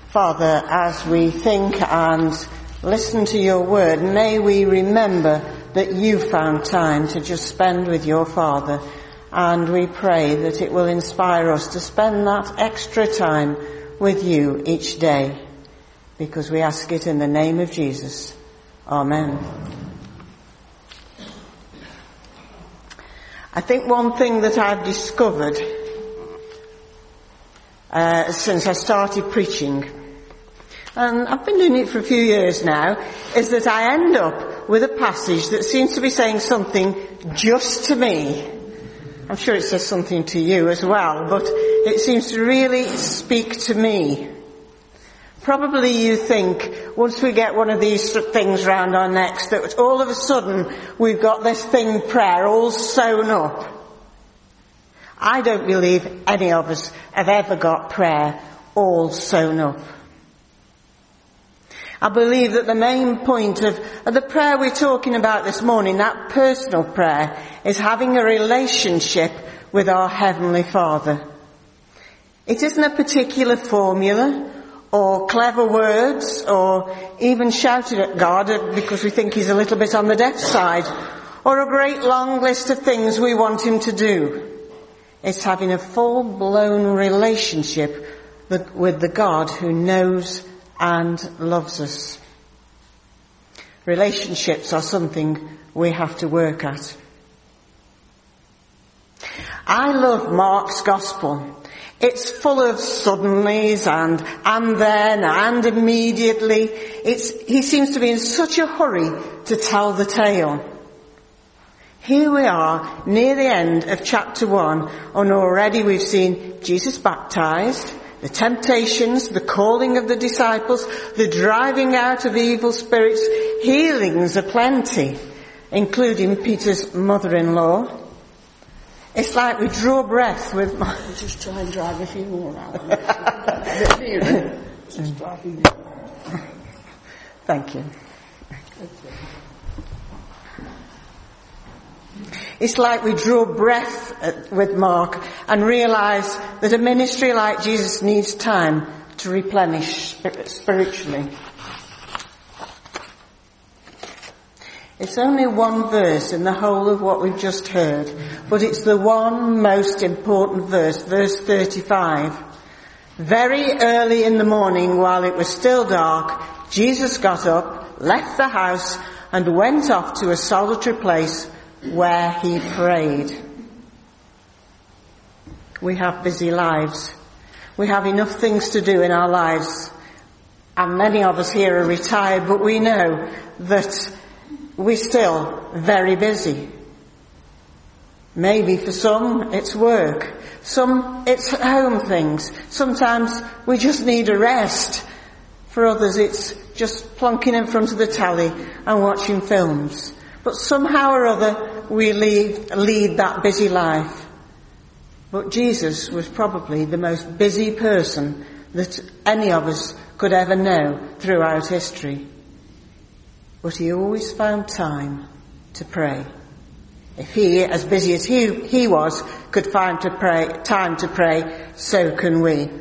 Father, as we think and listen to your word, may we remember that you found time to just spend with your Father, and we pray that it will inspire us to spend that extra time with you each day, because we ask it in the name of Jesus. Amen. I think one thing that I've discovered since I started preaching, and I've been doing it for a few years now, is that I end up with a passage that seems to be saying something just to me. I'm sure it says something to you as well, but it seems to really speak to me. Probably you think, once we get one of these things round our necks, that all of a sudden we've got this thing, prayer, all sewn up. I don't believe any of us have ever got prayer all sewn up. I believe that the main point of the prayer we're talking about this morning, that personal prayer, is having a relationship with our Heavenly Father. It isn't a particular formula or clever words or even shouted at God because we think He's a little bit on the deaf side, or a great long list of things we want Him to do. It's having a full-blown relationship with the God who knows and loves us. Relationships are something we have to work at. I love Mark's Gospel. It's full of suddenlies and then and immediately. He seems to be in such a hurry to tell the tale. Here we are near the end of chapter 1, and already we've seen Jesus baptized, the temptations, the calling of the disciples, the driving out of evil spirits, healings aplenty, including Peter's mother-in-law. It's like we draw breath with... Just try and drive a few more out. Just driving. Thank you. It's like we draw breath with Mark and realise that a ministry like Jesus needs time to replenish spiritually. It's only one verse in the whole of what we've just heard, but it's the one most important verse, verse 35. Very early in the morning, while it was still dark, Jesus got up, left the house, and went off to a solitary place where he prayed. We have busy lives. We have enough things to do in our lives. And many of us here are retired, but we know that we're still very busy. Maybe for some it's work. Some it's home things. Sometimes we just need a rest. For others it's just plonking in front of the telly and watching films. But somehow or other we lead that busy life. But Jesus was probably the most busy person that any of us could ever know throughout history. But he always found time to pray. If he, as busy as he was, could find time to pray, so can we.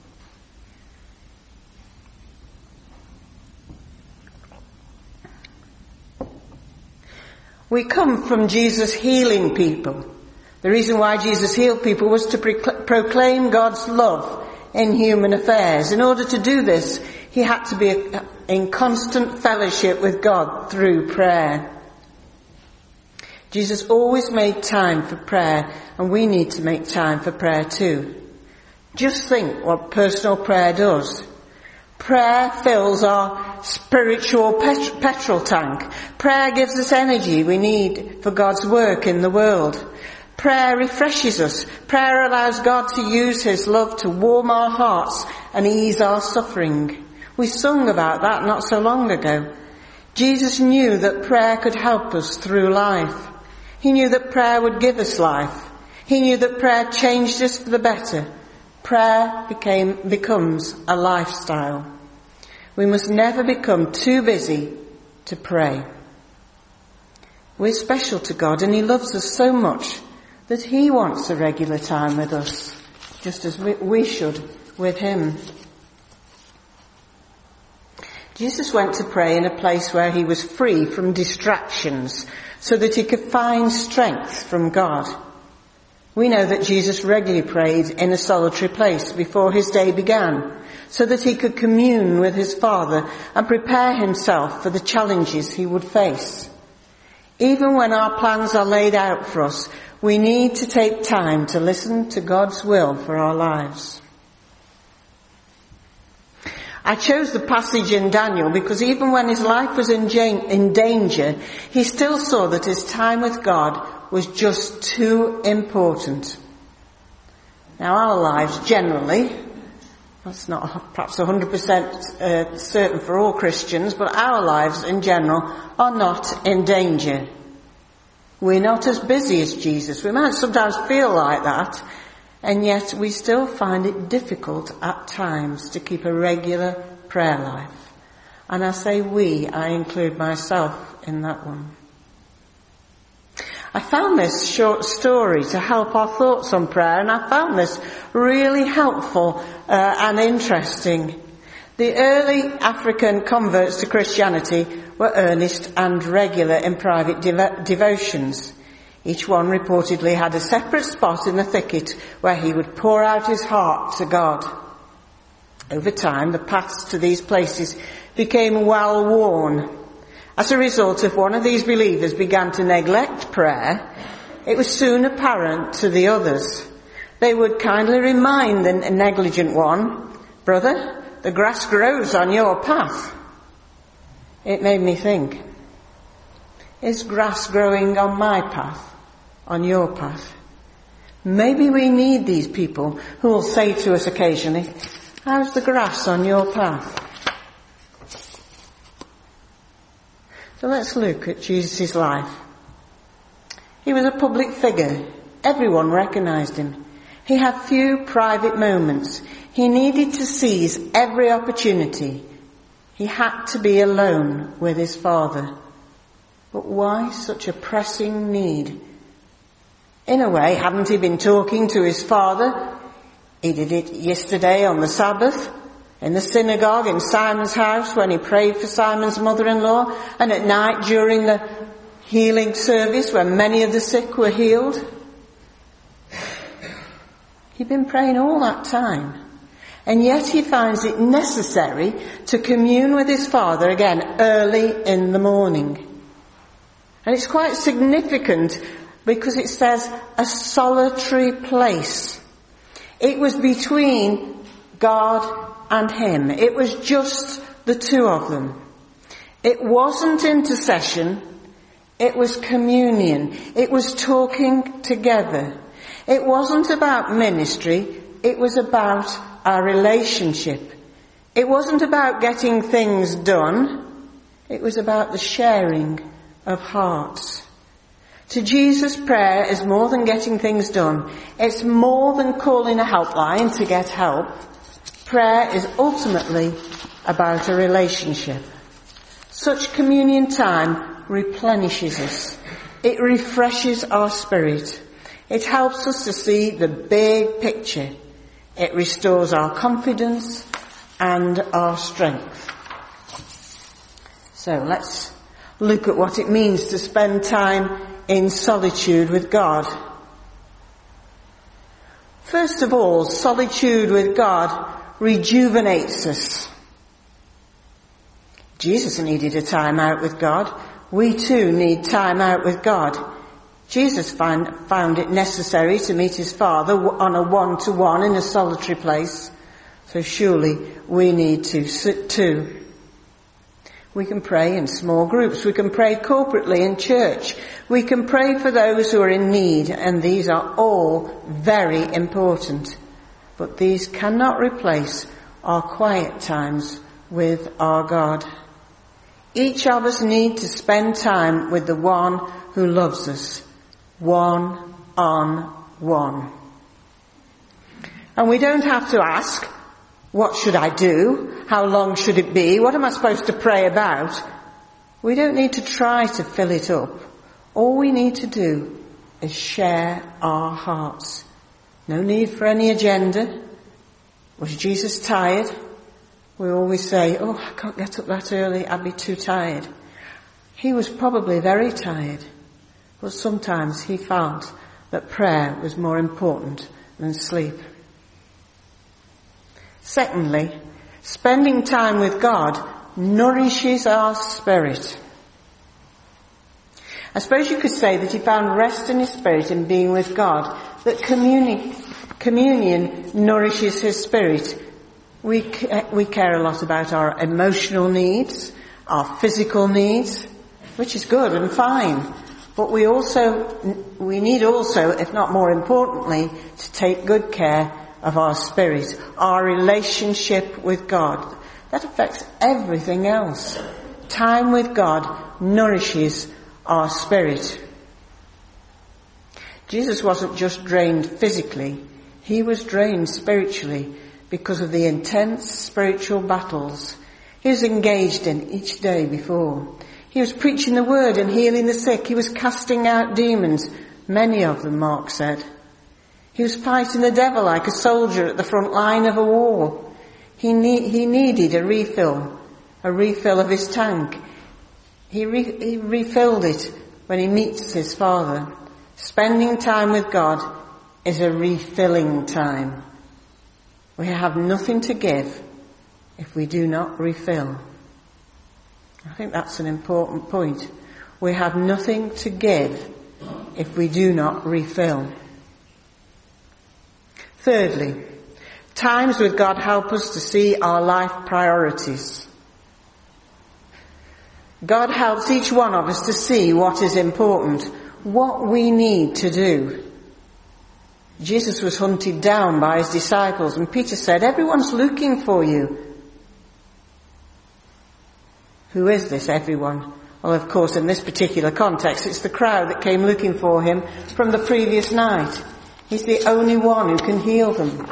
We come from Jesus healing people. The reason why Jesus healed people was to proclaim God's love in human affairs. In order to do this, he had to be in constant fellowship with God through prayer. Jesus always made time for prayer, and we need to make time for prayer too. Just think what personal prayer does. Prayer fills our spiritual petrol tank. Prayer gives us energy we need for God's work in the world. Prayer refreshes us. Prayer allows God to use his love to warm our hearts and ease our suffering. We sung about that not so long ago. Jesus knew that prayer could help us through life. He knew that prayer would give us life. He knew that prayer changed us for the better. Prayer becomes a lifestyle. We must never become too busy to pray. We're special to God, and he loves us so much that he wants a regular time with us, just as we should with him. Jesus went to pray in a place where he was free from distractions so that he could find strength from God. We know that Jesus regularly prayed in a solitary place before his day began so that he could commune with his Father and prepare himself for the challenges he would face. Even when our plans are laid out for us, we need to take time to listen to God's will for our lives. I chose the passage in Daniel because even when his life was in danger, he still saw that his time with God was just too important. Now our lives generally, that's not perhaps 100% certain for all Christians, but our lives in general are not in danger. We're not as busy as Jesus. We might sometimes feel like that, and yet we still find it difficult at times to keep a regular prayer life. And I say we, I include myself in that one. I found this short story to help our thoughts on prayer, and I found this really helpful and interesting. The early African converts to Christianity were earnest and regular in private devotions. Each one reportedly had a separate spot in the thicket where he would pour out his heart to God. Over time, the paths to these places became well worn. As a result, if one of these believers began to neglect prayer, it was soon apparent to the others. They would kindly remind the negligent one, "Brother, the grass grows on your path." It made me think, is grass growing on my path, on your path? Maybe we need these people who will say to us occasionally, "How's the grass on your path?" So let's look at Jesus' life. He was a public figure. Everyone recognized him. He had few private moments. He needed to seize every opportunity. He had to be alone with his Father. But why such a pressing need? In a way, hadn't he been talking to his Father? He did it yesterday on the Sabbath, in the synagogue in Simon's house when he prayed for Simon's mother-in-law, and at night during the healing service when many of the sick were healed. He'd been praying all that time, and yet he finds it necessary to commune with his Father again early in the morning. And it's quite significant because it says a solitary place. It was between God and him. It was just the two of them. It wasn't intercession. It was communion. It was talking together. It wasn't about ministry. It was about our relationship. It wasn't about getting things done. It was about the sharing of hearts. To Jesus, prayer is more than getting things done. It's more than calling a helpline to get help. Prayer is ultimately about a relationship. Such communion time replenishes us. It refreshes our spirit. It helps us to see the big picture. It restores our confidence and our strength. So let's look at what it means to spend time in solitude with God. First of all, solitude with God rejuvenates us. Jesus needed a time out with God. We too need time out with God. Jesus found it necessary to meet his Father on a one-to-one in a solitary place. So surely we need to sit too. We can pray in small groups. We can pray corporately in church. We can pray for those who are in need, and these are all very important. But these cannot replace our quiet times with our God. Each of us need to spend time with the one who loves us, one-on-one. And we don't have to ask, what should I do? How long should it be? What am I supposed to pray about? We don't need to try to fill it up. All we need to do is share our hearts. No need for any agenda. Was Jesus tired? We always say, oh, I can't get up that early, I'd be too tired. He was probably very tired, but sometimes he felt that prayer was more important than sleep. Secondly, spending time with God nourishes our spirit. I suppose you could say that he found rest in his spirit in being with God, that communion nourishes his spirit. We care a lot about our emotional needs, our physical needs, which is good and fine. But we need also, if not more importantly, to take good care of our spirit, our relationship with God. That affects everything else. Time with God nourishes our spirit. Jesus wasn't just drained physically, he was drained spiritually because of the intense spiritual battles he was engaged in each day before. He was preaching the word and healing the sick. He was casting out demons, many of them, Mark said. He was fighting the devil like a soldier at the front line of a war. He needed a refill of his tank. He refilled it when he meets his Father. Spending time with God is a refilling time. We have nothing to give if we do not refill. I think that's an important point. We have nothing to give if we do not refill. Thirdly, times with God help us to see our life priorities. God helps each one of us to see what is important, what we need to do. Jesus was hunted down by his disciples, and Peter said, everyone's looking for you. Who is this everyone? Well, of course, in this particular context, it's the crowd that came looking for him from the previous night. He's the only one who can heal them.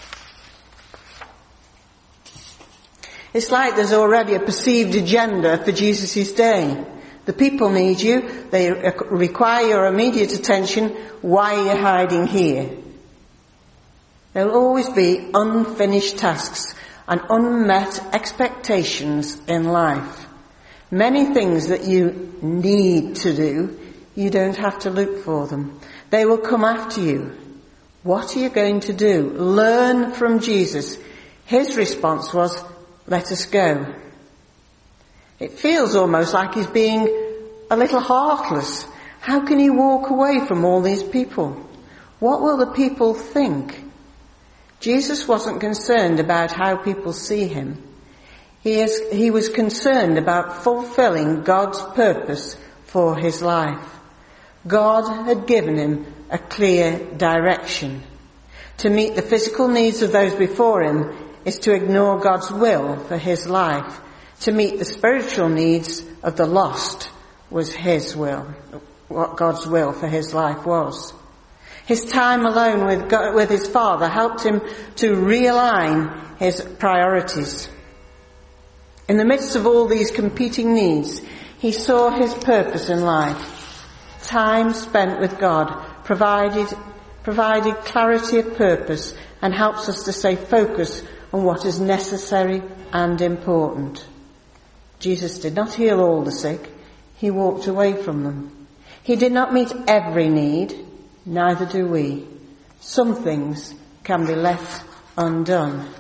It's like there's already a perceived agenda for Jesus' day. The people need you. They require your immediate attention. Why are you hiding here? There will always be unfinished tasks and unmet expectations in life. Many things that you need to do, you don't have to look for them. They will come after you. What are you going to do? Learn from Jesus. His response was, let us go. It feels almost like he's being a little heartless. How can he walk away from all these people? What will the people think? Jesus wasn't concerned about how people see him. He was concerned about fulfilling God's purpose for his life. God had given him a clear direction. To meet the physical needs of those before him is to ignore God's will for his life. To meet the spiritual needs of the lost was his will, what God's will for his life was. His time alone with his Father helped him to realign his priorities. In the midst of all these competing needs, he saw his purpose in life. Time spent with God provided clarity of purpose and helps us to stay focused on what is necessary and important. Jesus did not heal all the sick. He walked away from them. He did not meet every need. Neither do we. Some things can be left undone.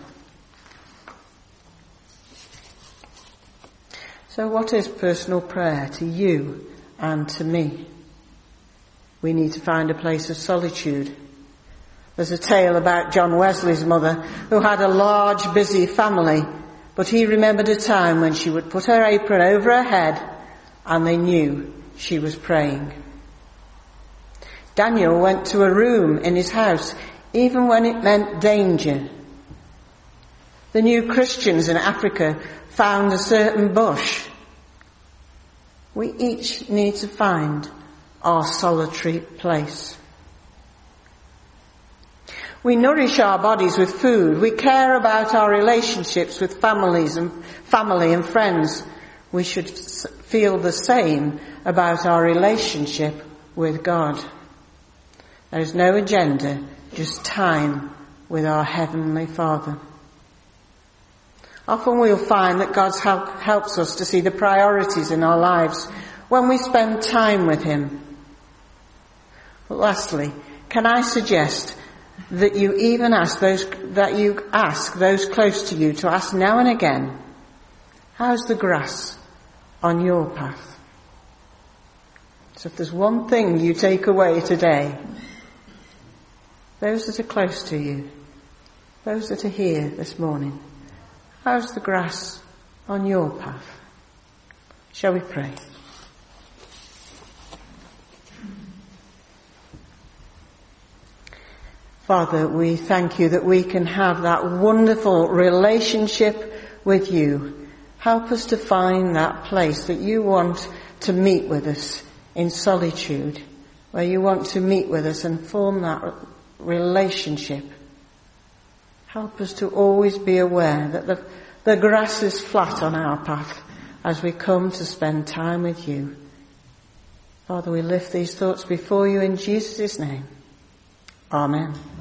So what is personal prayer to you and to me? We need to find a place of solitude. There's a tale about John Wesley's mother who had a large, busy family, but he remembered a time when she would put her apron over her head and they knew she was praying. Daniel went to a room in his house even when it meant danger. The new Christians in Africa found a certain bush. We each need to find our solitary place. We nourish our bodies with food. We care about our relationships with family and friends. We should feel the same about our relationship with God. There is no agenda, just time with our Heavenly Father. Often we'll find that God helps us to see the priorities in our lives when we spend time with him. But lastly, can I suggest that you even ask those close to you to ask now and again, how's the grass on your path? So if there's one thing you take away today, those that are close to you, those that are here this morning, how's the grass on your path? Shall we pray? Father, we thank you that we can have that wonderful relationship with you. Help us to find that place that you want to meet with us in solitude, where you want to meet with us and form that relationship. Help us to always be aware that the grass is flat on our path as we come to spend time with you. Father, we lift these thoughts before you in Jesus' name. Amen.